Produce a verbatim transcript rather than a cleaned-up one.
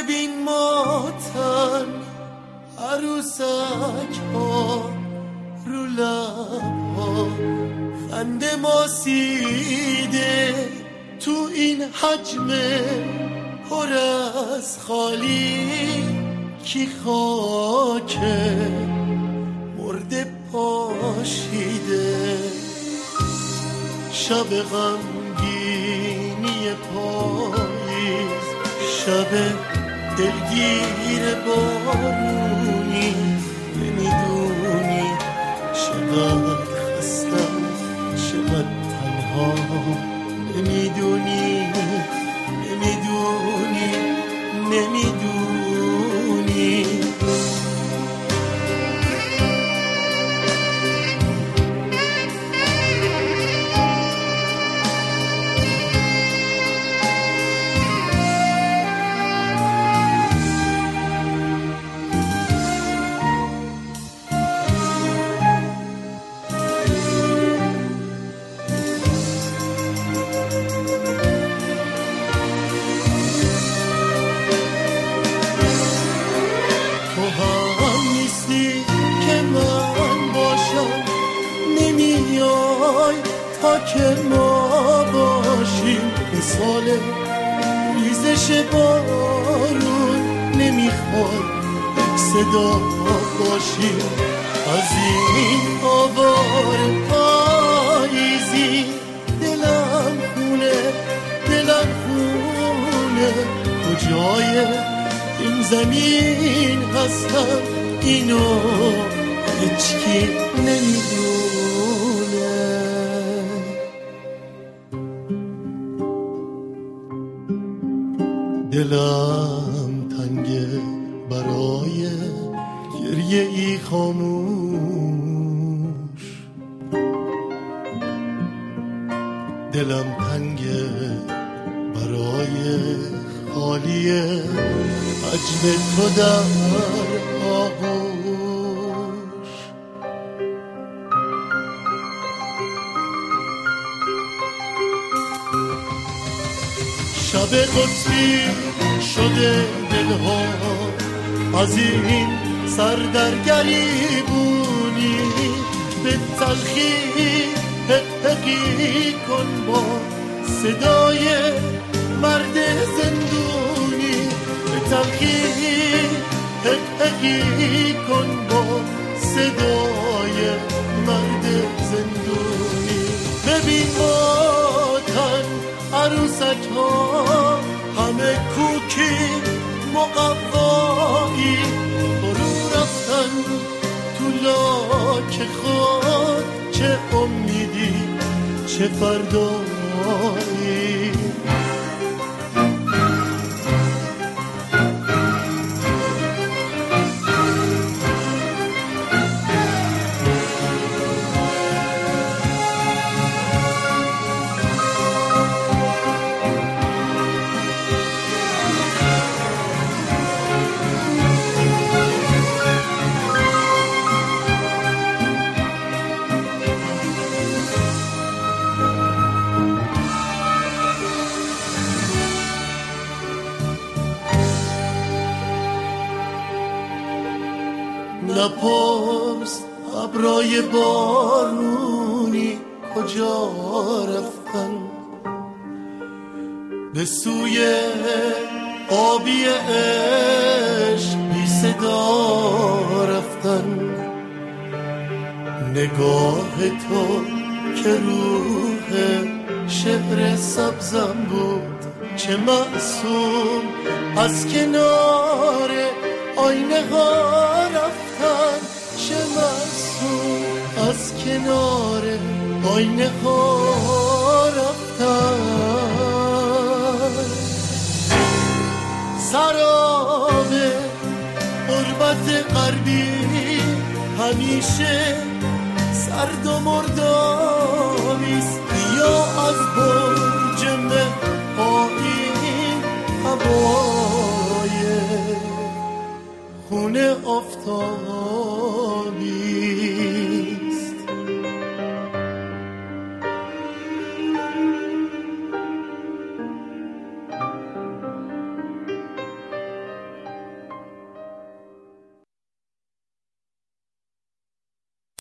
ببین ماتن عروسک ها رو لب ها خنده ماسیده تو این حجم پر از خالی کی خاکه مرده پاشیده شب غمگینی پاییز شب دلگیر بارونی نمیدونی چقدر خستم چقدر تنها نمیدونی نمیدونی نمیدونی که ما باشیم مثال ریزش بارون نمیخواد صدا باشیم از این آوار پاییزی دلم خونه دلم خونه کجای این زمین هستم اینو هیچکی نمیدونه دلم تنگه برای گریه ای خاموش دلم تنگه برای خالی حجم تو در آغوش شب قطبی شده دلها از این سردرگریبونی به تلخی حقی کن با صدای مرد زندونی به تلخی حقی کن با صدای مرد زندونی ببین ماتن عروسک ها همه کوکی مقوایی برو رفتن تو لاک خود چه امیدی چه فردایی نپرس ابرای بارونی کجا رفتن به سوی آبی عشق بی صدا رفتن نگاه تو که روح شعر سبزم بود چه معصوم از کنار آینه ها رفتن چه معصوم از کنار آینه ها رفتن سراب غربت غربی همیشه سرد و مردامیست یا از برج پایین هوای خونه آفتابی